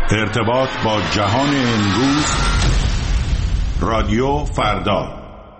ارتباط با جهان امروز، رادیو فردا.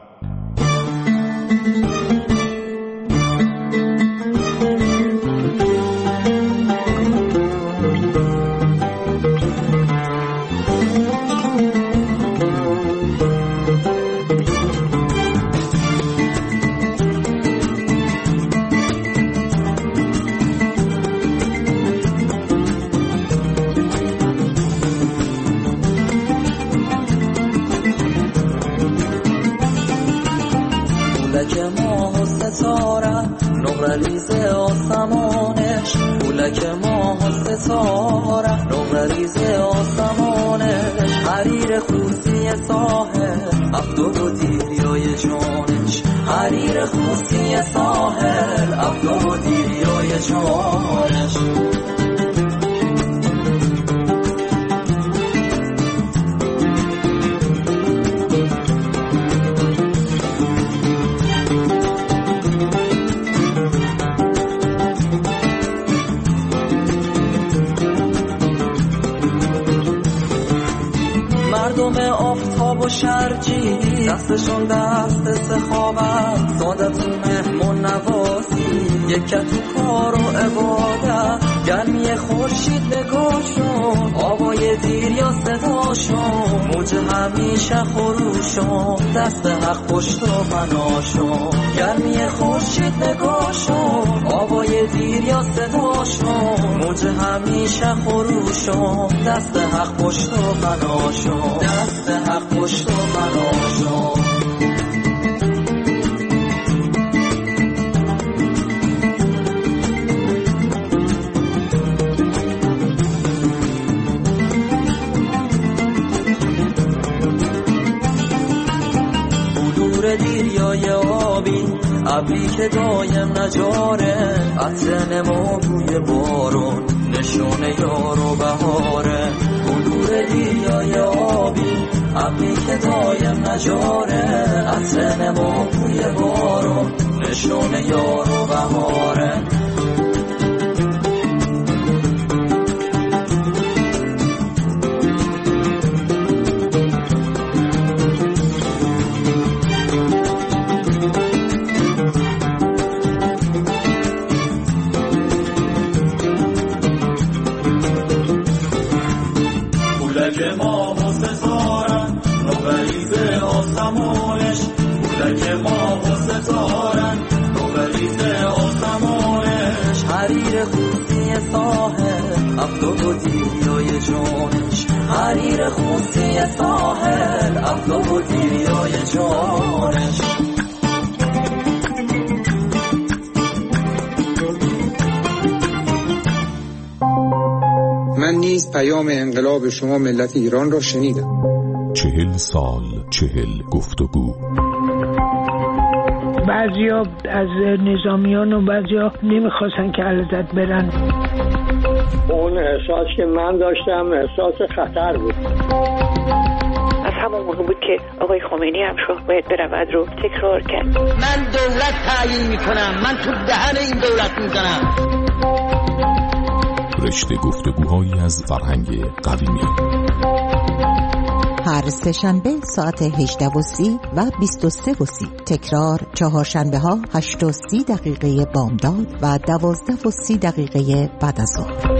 دستشون دست سخاوت، سادت و مهمون نوازی، یکت تو کار و عبادت، گرمی خورشید نگاهشون، آوای دیر یا صداشون، موج همیشه خروشون، دست حق پشت و بناشون، گرمی خورشید نگاهشون، آوای دیر یا صداشون، موج همیشه خروشون، دست حق پشت و بناشون، دست حق پشت و بناشون. دیریای آبی، ابری که دایم نجاره، عطر نما بوی بارون، نشون یار و بهاره. بلور دیریای آبی، ابری که دایم نجاره، عطر نما بوی بارون، نشون یار و بهاره. حریر خوصی ساحل، افلاک و دیریای جانش. من نیز پیام انقلاب شما ملت ایران را شنیدم. 40 سال 40 گفتگو. بعضیا از نظامیان و بعضیا نمیخواستن که علازت برن. اون احساس که من داشتم احساس خطر بود. از همون موقع بود که آقای خمینی هم شد باید برود رو تکرار کرد. من دولت تعیین میکنم، من تو دهن این دولت میزنم. رشته گفتگوهایی از فرهنگ قدیمی. هر سه‌شنبه ساعت 18:30 و 23:30. تکرار چهارشنبه ها 8:30 بامداد و 12:30 بعد از ظهر.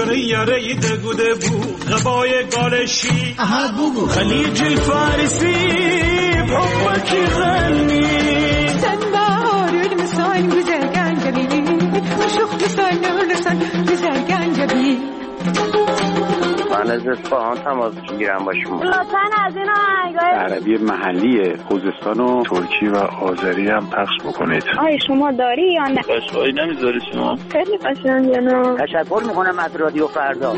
زنه یاره دگوده بو غبای گالشی خلیج فارسی بحبکی غنی سنبار المسان güzel ganjabi شوخ لسان لسان güzel ganjabi من از اصفهان تماس میگیرم با شما. لطفاً از این آهنگای عربی محلی خوزستان و ترکی و آذری هم پخش بکنید. آی شما داری یا نه؟ قشنگی نمیذاری شما؟ خیلی قشنگه نه. تشکر میکنم از رادیو فردا.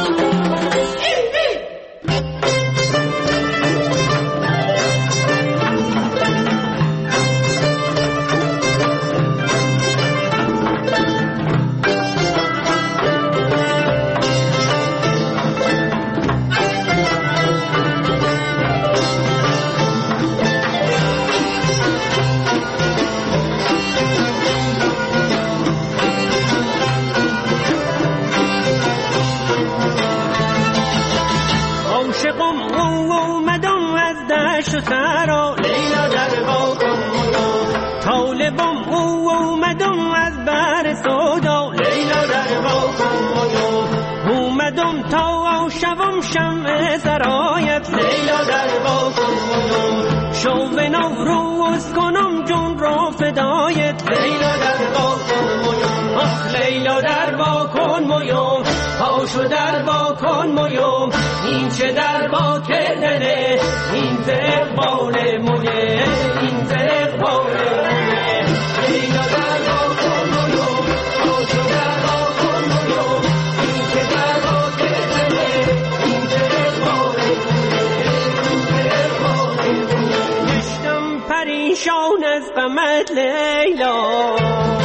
سرا لیلا در باغم طالبم او اومدم از بر سودا لیلا در باغم اومدم تا شوم شمع سرایت لیلا در باغم شو به نوروز کنم جون را فدایت لیلا در باغم آخ لیلا در باغم مویم پاشو در باغم مویم این چه در با کردنه این اقبال مویه این اقبال مویه لیلا در باغم مویم پاشو در باغم مویم این چه در با کردنه این اقبال مویه این اقبال مویه گشتم پریشان از غمت لیلا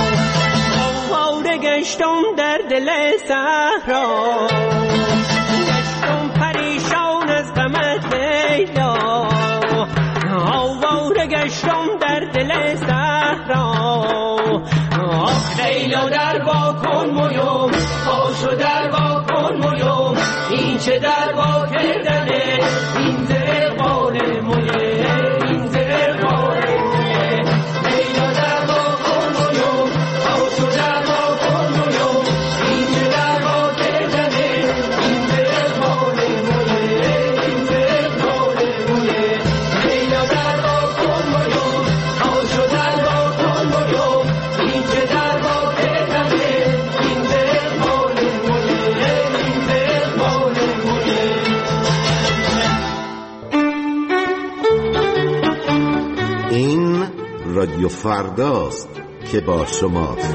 گشتم در دل صحرا گشتم پریشان از غمت لیلا آواره گشتم در دل صحرا آخ لیلا در با کن مویم پاشو در با کن مویم این چه در با کردنه این اقبال مویه این اقبال مویه لیلا در با کن مویم پاشو در رادیو فرداست که با شماست.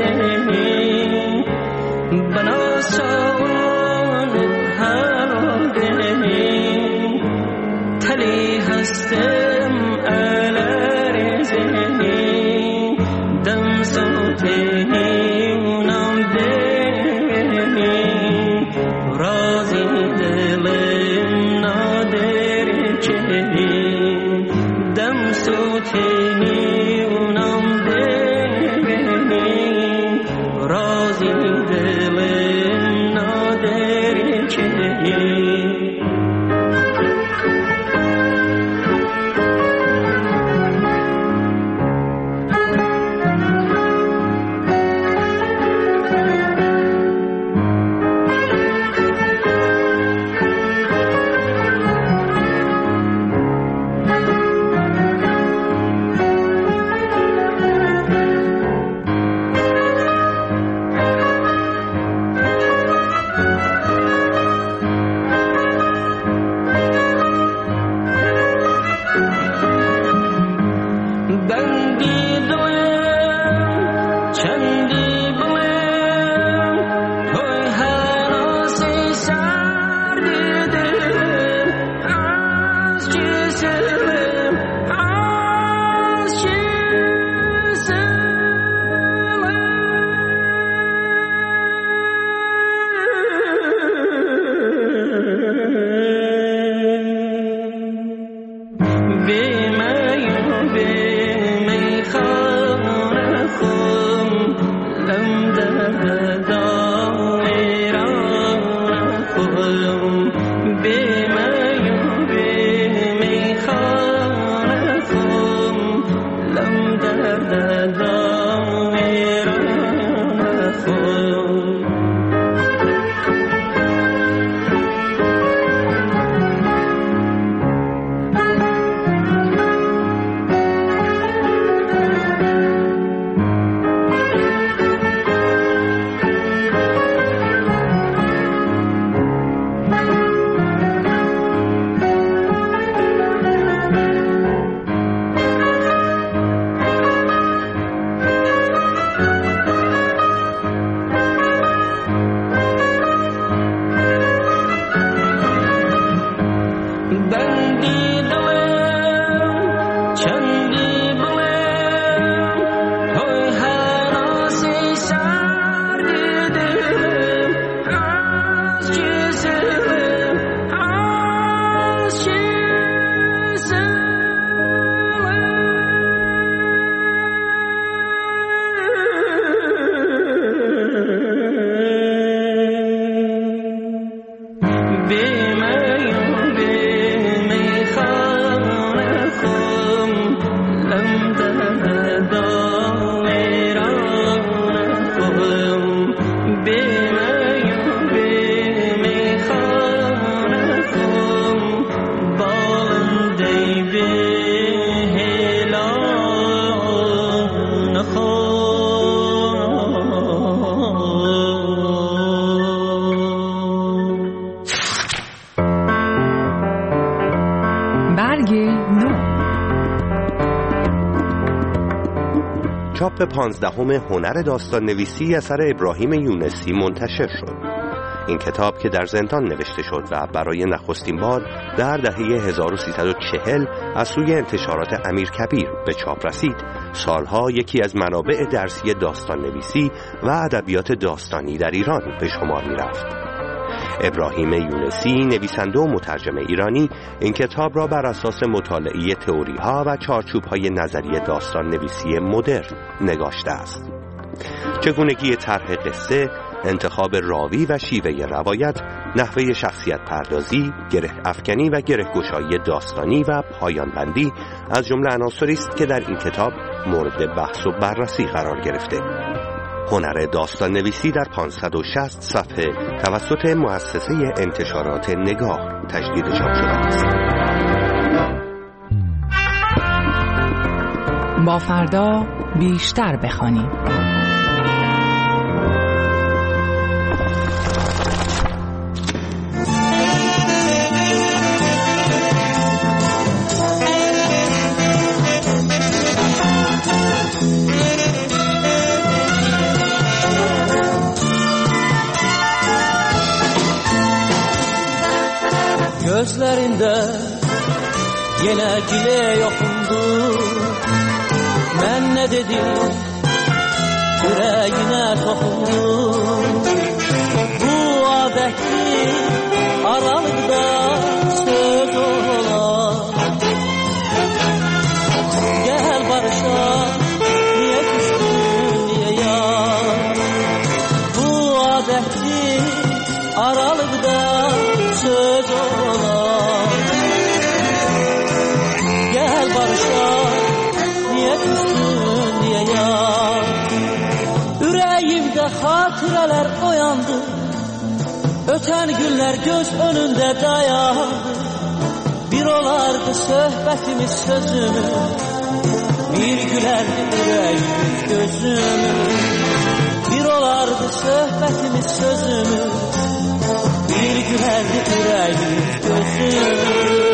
چاپ 15 هنر داستان نویسی اثر ابراهیم یونسی منتشر شد. این کتاب که در زندان نوشته شد و برای نخستین بار در دهه 1340 از سوی انتشارات امیرکبیر به چاپ رسید، سالها یکی از منابع درسی داستان نویسی و ادبیات داستانی در ایران به شمار می رفت. ابراهیم یونسی، نویسنده و مترجم ایرانی، این کتاب را بر اساس مطالعه تئوری‌ها و چارچوب‌های نظری داستان نویسی مدرن نگاشته است. چگونگی طرح قصه، انتخاب راوی و شیوه روایت، نحوه شخصیت پردازی، گره افکنی و گره گشایی داستانی و پایان بندی از جمله عناصری است که در این کتاب مورد بحث و بررسی قرار گرفته. هنر داستان نویسی در 560 صفحه توسط مؤسسه انتشارات نگاه تجدید چاپ شده است. با فردا بیشتر بخوانیم. Gözlerinde yine dile yokundu. Ben ne dedim yüreğine tokundu. Bu adetli aralıkta söz ola. Gel barışa, niye küstün niye yar? Bu adetli aralıkta söz ola. Gel barışa, niye küstün niye yar? Yüreğimde hatıralar oyandı. Öten günler göz önünde dayandı. Bir olardı sohbetimiz sözümüz, bir gülerdi yüreğimiz gözümüz. Bir olardı sohbetimiz sözümüz, bir gülerdi yüreğimiz gözümüz.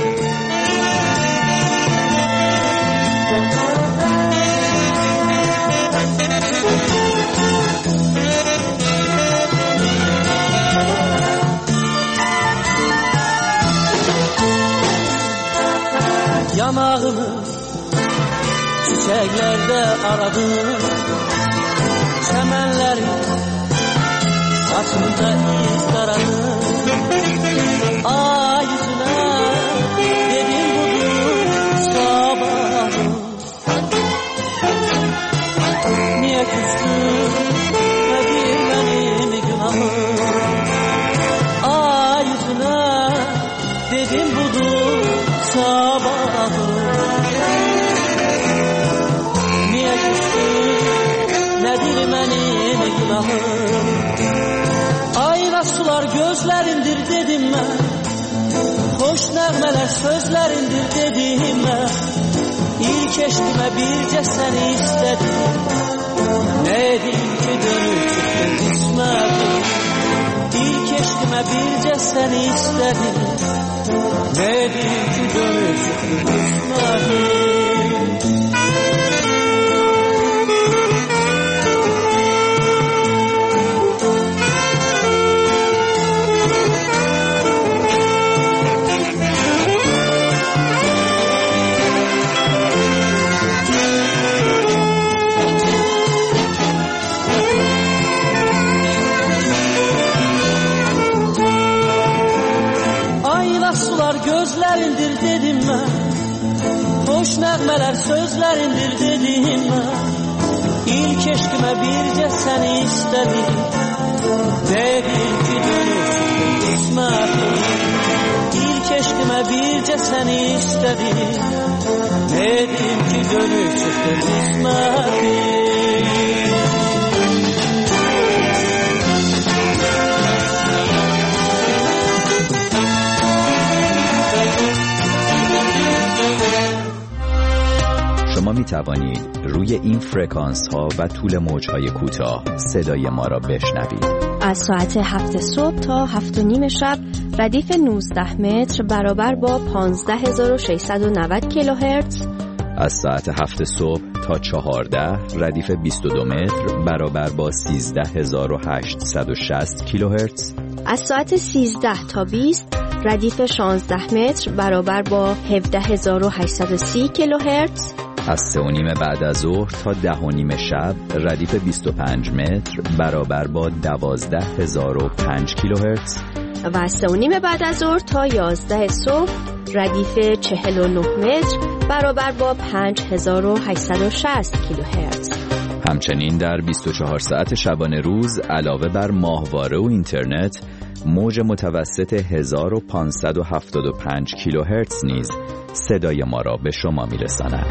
Yanağımı çiçeklerde aradım, çemenlerin saçımda iz taradım. Ay yüzüne dedim budur sabahım. Niye küstün nedir benim günahım? Ay yüzüne dedim budur sabahım. Niye küstün nedir benim günahım? Ayna sular gözlerindir dedim ben, hoş nəğmələr sözlerindir dedim ben. İlk eşkime birce seni istedim, ne edeyim ki dönüp çıktın kısmetim. İlk eşkime birce seni istedim, ne edeyim ki dönüp çıktın kısmetim. Gözlerindir dedim ben, hoş nəğmələr sözlerindir dedim ben. İlk eşkime birce seni istedim, dedim ki dönüp çıktın kısmetim. İlk eşkime birce seni istedim, dedim ki dönüp çıktın kısmetim. شما می توانید روی این فرکانس ها و طول موج های کوتاه صدای ما را بشنوید. از ساعت 7 صبح تا 7:30 شب ردیف 19 متر برابر با 15690 کیلوهرتز. از ساعت 7 صبح تا 14 ردیف 22 متر برابر با 13860 کیلوهرتز. از ساعت 13 تا 20 ردیف 16 متر برابر با 17830 کیلوهرتز. از 3:30 بعد از ظهر تا 10:30 شب ردیف 25 متر برابر با 12005 کیلوهرتز. و از 3:30 بعد از ظهر تا 11 صبح ردیف 49 متر برابر با 5860 کیلوهرتز. همچنین در 24 ساعت شبانه روز علاوه بر ماهواره و اینترنت، موج متوسط 1575 کیلوهرتز نیز صدای ما را به شما میرساند.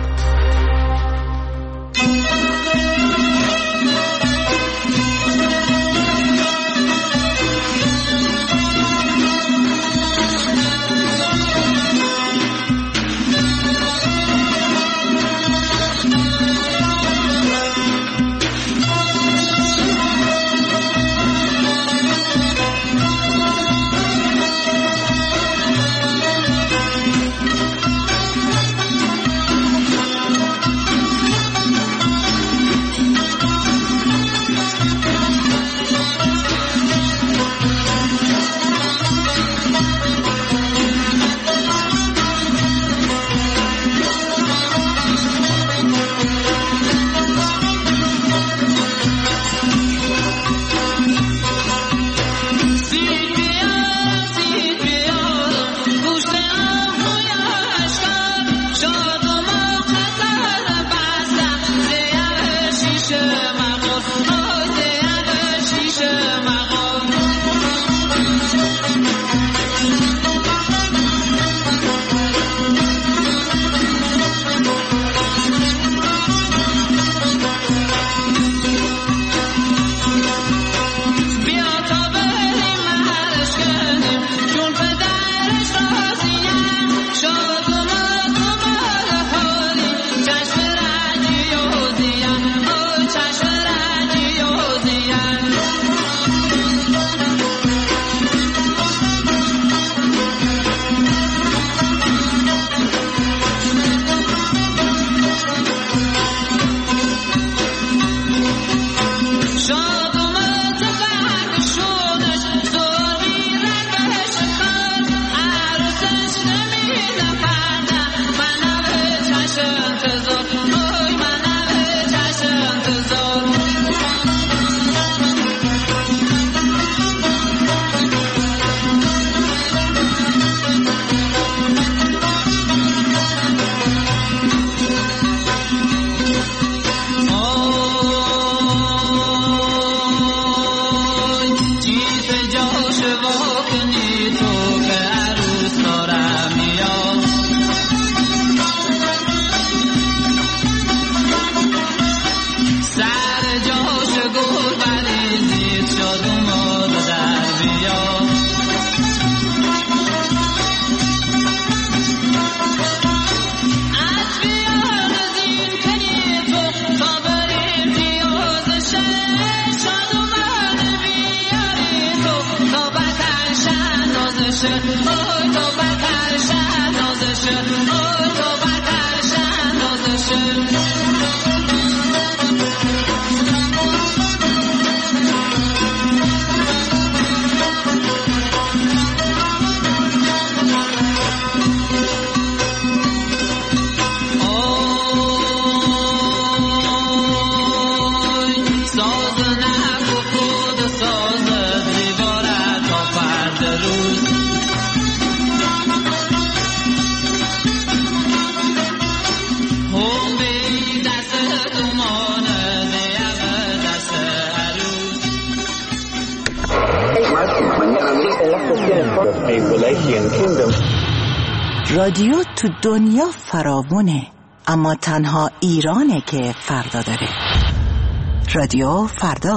نازشه اوی تو بدتر شد نازشه اوی تو بدتر شد نازشه رادیو تو دنیا فراوونه، اما تنها ایرانه که فردا داره. رادیو فردا.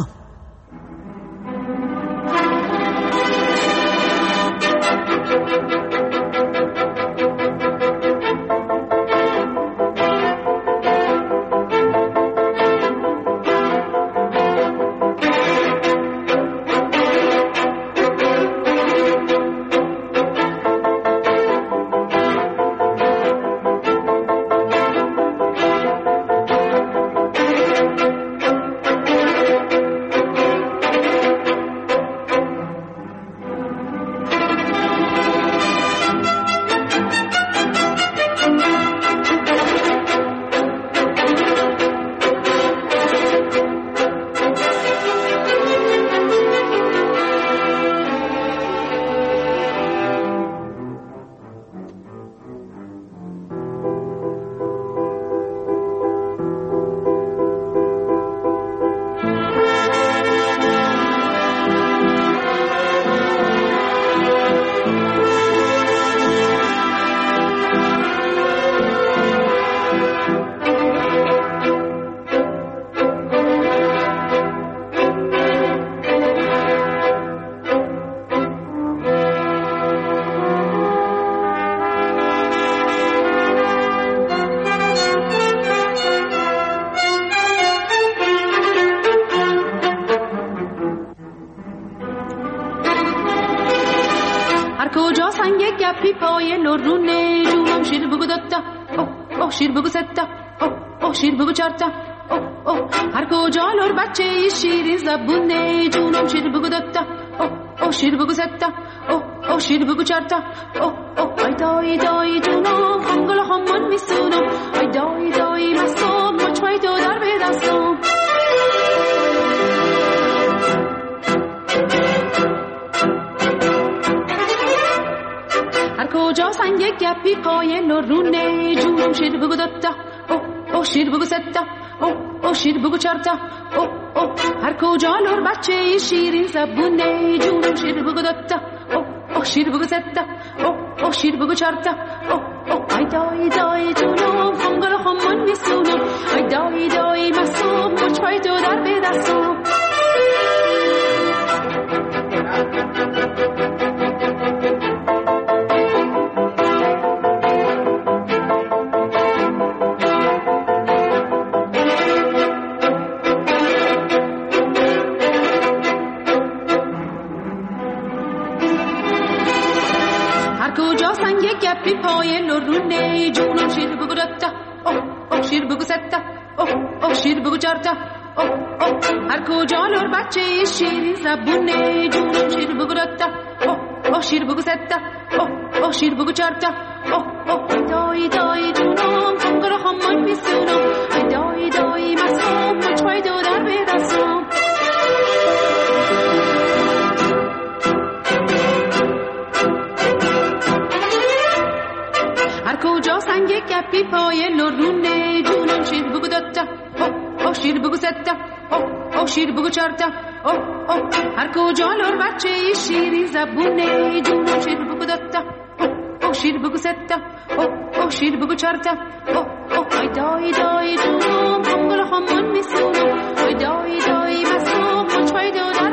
گپی پای لرونه جونم شیر بگو دتا اوه شیر بگو ستا اوه شیر بگو چارتا اوه هر کجا لر بچه شیرین زبونه جونم شیر بگو دتا اوه شیر بگو ستا اوه شیر بگو چارتا اوه ای دای دای جونم انگل همون میسونم ای دای دای مسام مچوی تو در به دستم کجا سنگ گپی پای لرونه جونم شیر بگو دتا اوه شیر بگو ستا اوه شیر بگو چارتا اوه هر کجا لر بچه شیرین زبونه جونم شیر بگو دتا اوه شیر بگو ستا اوه شیر بگو چارتا اوه ای دای دای جونم انگل همون میسونم ای دای دای مسوم مچوی تو در به دستم گپی پای لرونه جونم شیر بگو دتا اوه شیر بگو ستا اوه شیر بگو چارتا اوه هر کجا لر بچه شیرین زبونه جونم شیر بگو دتا اوه شیر بگو ستا اوه شیر بگو چارتا اوه دای دای جونم انگل همون میسونم ای دای دای مسوم مچوی تو در به دستم کجا سنگ گپی پای لرونه جونم شیر بگو دتا اوه شیر بگو ستا اوه شیر بگو چارتا اوه هر کجا لر بچه شیرین زبونه جونم شیر بگو دتا اوه شیر بگو ستا اوه شیر بگو چارتا اوه ای دای دای جونم انگل همون میسونم ای دای دای مسوم مچوی تو در